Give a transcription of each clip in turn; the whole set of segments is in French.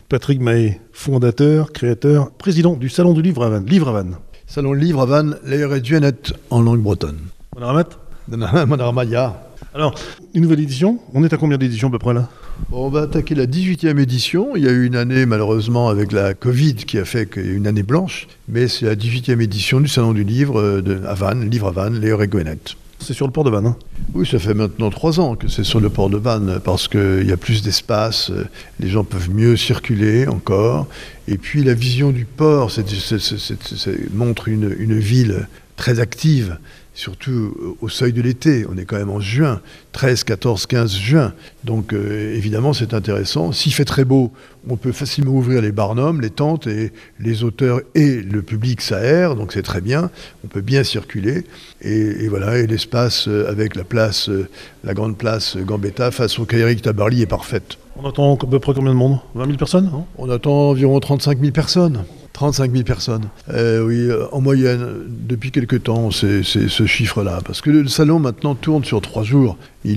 Patrick Mahé, fondateur, créateur, président du Salon du Livre à Vannes. Livre à Vannes. Salon du Livre à Vannes, l'air duanet en langue bretonne. On a remet Manaramaya. Alors, une nouvelle édition. On est à combien d'éditions à peu près là ? On va attaquer la 18e édition. Il y a eu une année, malheureusement, avec la Covid, qui a fait qu'il y a eu une année blanche. Mais c'est la 18e édition du Salon du Livre à Vannes, Livre à Vannes, l'air Gwenet. C'est sur le port de Vannes, hein ? Oui, ça fait maintenant 3 ans que c'est sur le port de Vannes, parce qu'il y a plus d'espace, les gens peuvent mieux circuler encore. Et puis la vision du port montre une ville très active, surtout au seuil de l'été. On est quand même en juin, 13, 14, 15 juin. Donc évidemment, c'est intéressant. S'il fait très beau, on peut facilement ouvrir les barnums, les tentes, et les auteurs et le public s'aèrent, donc c'est très bien. On peut bien circuler. Et voilà, et l'espace avec la place, la grande place Gambetta face au quai Éric Tabarly est parfaite. On attend à peu près combien de monde ? 20 000 personnes, hein ? On attend environ 35 000 personnes. 35 000 personnes. Oui, en moyenne, depuis quelque temps, c'est ce chiffre-là. Parce que le salon, maintenant, tourne sur 3 jours.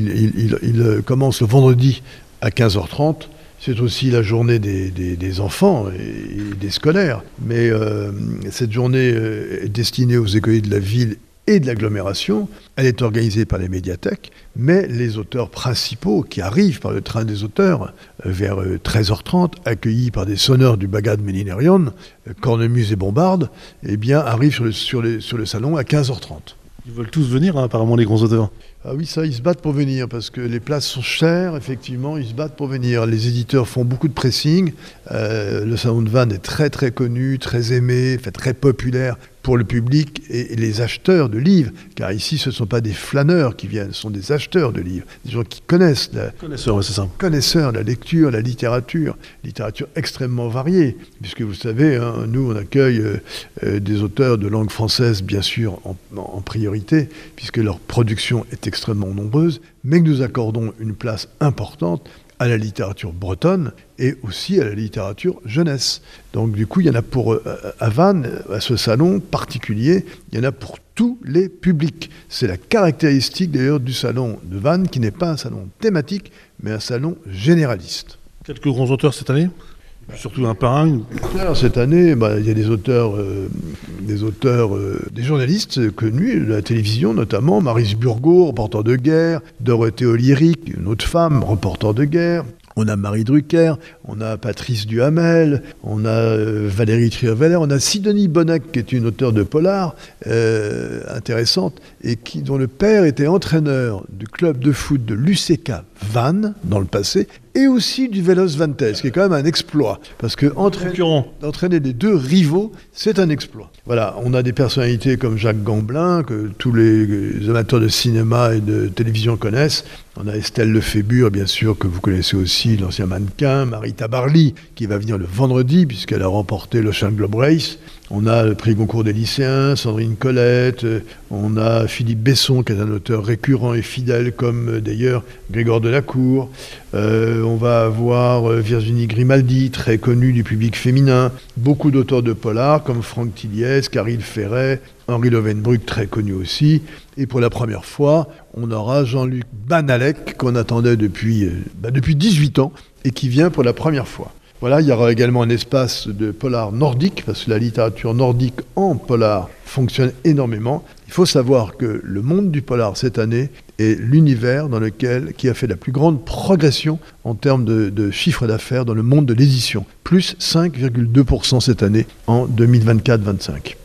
Il commence le vendredi à 15h30. C'est aussi la journée des enfants et des scolaires. Mais cette journée est destinée aux écoliers de la ville et de l'agglomération. Elle est organisée par les médiathèques, mais les auteurs principaux qui arrivent par le train des auteurs vers 13h30, accueillis par des sonneurs du Bagad Méninérion, Cornemuse et Bombarde, eh bien, arrivent sur le salon à 15h30. Ils veulent tous venir, hein, apparemment, les grands auteurs. Ah oui, ça, ils se battent pour venir, parce que les places sont chères, effectivement, ils se battent pour venir. Les éditeurs font beaucoup de pressing. Le salon de Vannes est très très connu, très aimé, très populaire pour le public et les acheteurs de livres, car ici, ce ne sont pas des flâneurs qui viennent, ce sont des acheteurs de livres, des gens qui connaissent connaisseurs de la lecture, la littérature extrêmement variée, puisque vous savez, hein, nous, on accueille des auteurs de langue française, bien sûr, en priorité, puisque leur production est extrêmement nombreuse, mais que nous accordons une place importante à la littérature bretonne et aussi à la littérature jeunesse. Donc du coup, il y en a à Vannes, à ce salon particulier, il y en a pour tous les publics. C'est la caractéristique d'ailleurs du salon de Vannes, qui n'est pas un salon thématique, mais un salon généraliste. Quelques grands auteurs cette année ? Surtout un par un. Cette année, il y a des auteurs, des journalistes connus de la télévision, notamment Maryse Burgot, reporter de guerre, Dorothée Oliéric, une autre femme, reporter de guerre. On a Marie Drucker, on a Patrice Duhamel, on a Valérie Trierweiler, on a Sidonie Bonnec, qui est une auteure de polar intéressante, et dont le père était entraîneur du club de foot de l'UCK Vannes, dans le passé, et aussi du Vélos Vantes, qui est quand même un exploit. Parce que d'entraîner les deux rivaux, c'est un exploit. Voilà, on a des personnalités comme Jacques Gamblin, que tous les amateurs de cinéma et de télévision connaissent. On a Estelle Lefébure, bien sûr, que vous connaissez aussi, l'ancien mannequin. Marie Tabarly, qui va venir le vendredi, puisqu'elle a remporté l'Ocean Globe Race. On a le prix Goncourt des lycéens, Sandrine Colette. On a Philippe Besson, qui est un auteur récurrent et fidèle, comme d'ailleurs Grégor Delacour. On va avoir Virginie Grimaldi, très connue du public féminin. Beaucoup d'auteurs de polar, comme Franck Tilliès, Caril Ferret, Henri Lovenbruck, très connu aussi. Et pour la première fois, on aura Jean-Luc Banalek, qu'on attendait depuis 18 ans, et qui vient pour la première fois. Voilà, il y aura également un espace de polar nordique, parce que la littérature nordique en polar fonctionne énormément. Il faut savoir que le monde du polar cette année est l'univers qui a fait la plus grande progression en termes de chiffre d'affaires dans le monde de l'édition. Plus 5,2% cette année en 2024-25.